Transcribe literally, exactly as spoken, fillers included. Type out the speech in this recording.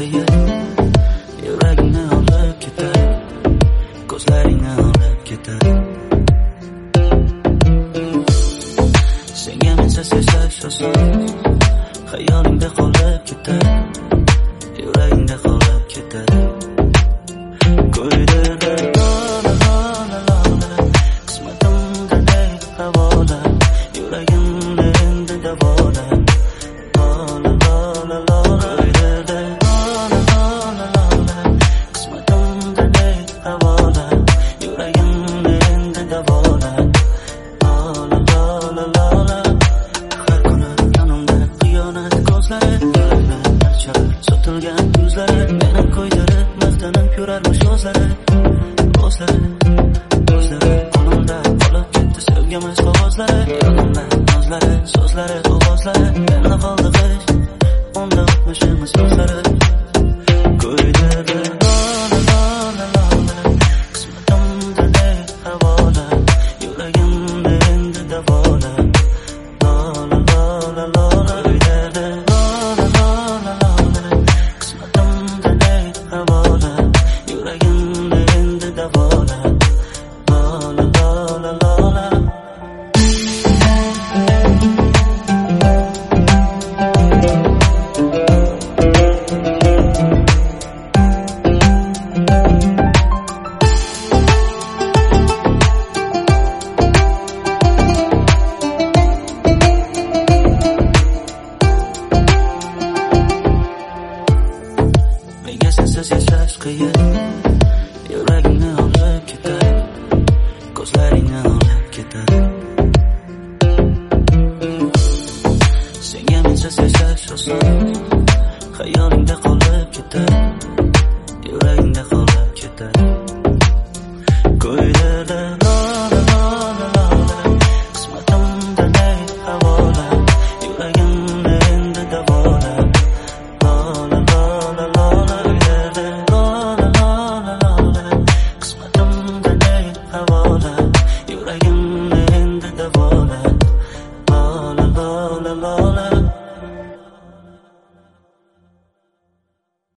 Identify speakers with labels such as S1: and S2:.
S1: qiyin, yuragimni olib ketar, ko'zlaringni olib ketar. Senga mensiz yashash oson, xayolingda qolib ketar, yuragingda qolib ketar. Ko'ydirdi lola lola lola, qismatimga dek havola, yuragimni endi davola. Lola lola lola, ko'ydirdi lola lola lola, qismatimga dek havola, yuragimni endi davola. Lola lola lola, har kuni yonimda xiyonat ko'zlari, yuraklar sotilgan ko'zlari, meni ko'ydirib maqtanib yurarmish o'zlari, o'zlari, o'zlari. Qonimda qolib ketdi sevgimiz qog'ozlari, yonimda nozlari, so'zlari, ovozlari, meni qoldi qish, unda o'tmishimiz so'zlari. Ko'ydirdi lola lola lola, qismatimda dek havola, yuragimni endi davola. Lola lola lola, ko'ydirdi lola lola lola, qismatimda dek havola, yuragimni endi davola. Lola lola lola. Menga sensiz yashash qiyin, yuragingni olib ketar, ko'zlaringni olib ketar. Senga mensiz yashash oson, xayolingda qolib ketar, yuragingda qolib ketar. Ko'ydirdi